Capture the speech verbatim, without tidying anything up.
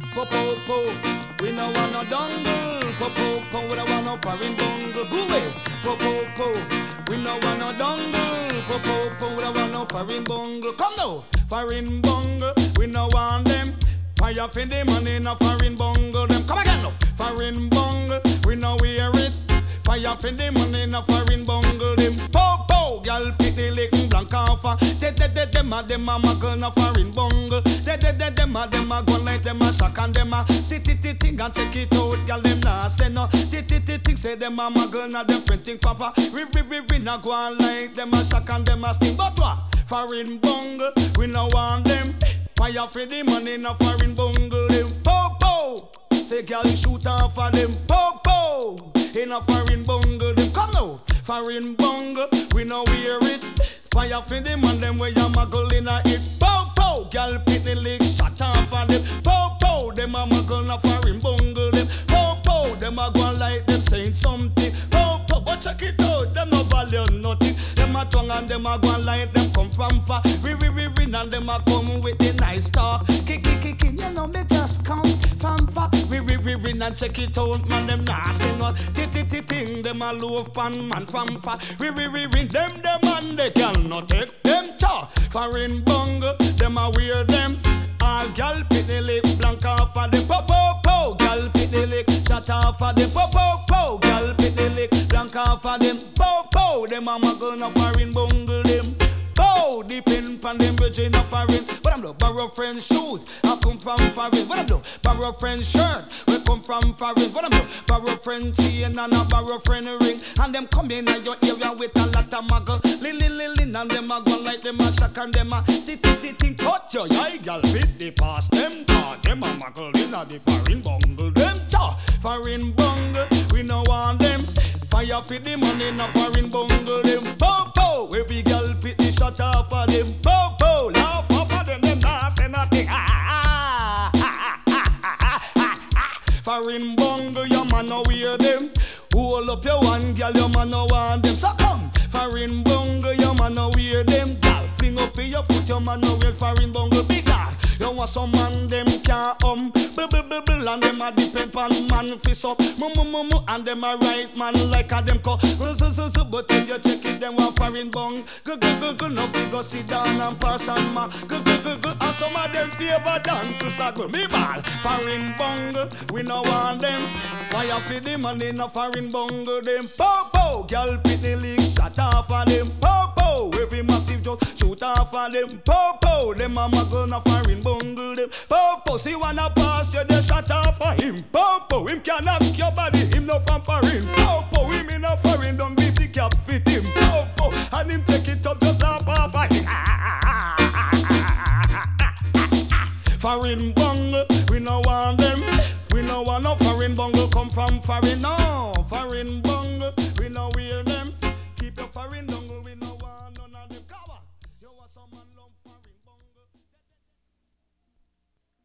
Po po po, we no want no dongle. Po po po, we no want no foreign bungle. Go away. Po po po, we no want no dongle. Po po po, we no want no foreign bungle. Come now, foreign bungle, we no want them. Fire for the money, no foreign bungle. Them come again now, foreign bungle, we no wear it. Fire for the money, no foreign bungle. Them po po, girl pick the lick blank off. De de de dem a dem a muggle, no foreign bungle. De de de dem a dem a go like dem a shock and dem a sit it it ting and take it out. Girl them nah say no. Tit it it ting say dem a muggle, na dem printing papa. We we we we na go on like dem a shock and dem a sting. But what? Foreign bungle, we no want them. Fire for the money, no foreign bungle. Them po po, say girl shoot off of them po po. In a foreign bungle, them come now. Foreign bungle, we no wear it. Fire for them and them where you muggle in a it. Po po, girl pick the legs, shut off of them. Po po, them a muggle in a foreign bungle. Them po po, them a go like them saying something. Po po, but check it out, them no value nothing. Them a tongue and them a go like them come from far. We we we win and them a come with the nice talk. Kick kick kick, you know me just come from far. We we we win and check it out, man. Them nah sing out. Ting, them a loaf pan man from far. We we we win them them and they cannot take them cha. Foreign bungle, them a wear them. All gal pick the lip blank off of them. Po po po, gal pick the lick shut off of them. Po po po, gal pick the lick blank off of them. Po po, them a muggle no foreign bungle them. Po, deep in pan them virgin of foreign. But I'm the borrow friend shoes, I come from foreign. What I'm the borrow friend shirt, we come from foreign. What I'm the borrow friend chain and a borrow friend ring. And them come in at your area with a lot of muggle. Lily lily and them a go like them a shock and them a sit it it it cut your eye girl with the past them ta. Them a muggle in a the foreign bungle them ta. Foreign bungle, we no want them. Fire for the money, no foreign bungle them. Po po, every girl pit the shot off of them. Po po, laugh off of them, them laugh and nothing. Foreign bungle, your man no wear them. Hold up your one girl, your man no want them. So come, foreign bungle, your man no wear them. Girl, fling up for your foot, your man no wear foreign bungle. Big girl, you want some man them can't um. Blah blah blah blah, and them a depend on man fist up. Mu mu mu mu, and them a right man like a them call. So so so, but when you check it, them want foreign bung. Go go go go, now we go sit down and pass on ma. Go go go go, and some of them favor than to saddle me ball. Foreign bungle, we no want them. Fire for the money, no foreign bungle them. Po po, girl pick the league, shut off of them. Po po, every massive just shoot off of them. Po po, them a muggle no foreign bungle them. Po po, see wanna pass you, they shut off of him. Po po, him can knock your body, him no from foreign. Po po, him in a foreign, don't beat the cap fit him. Po po, and him take it up, just laugh off of him. Foreign bungle, we no want them. We no want no foreign bungle come from foreign. No, foreign bungle, we no wear them.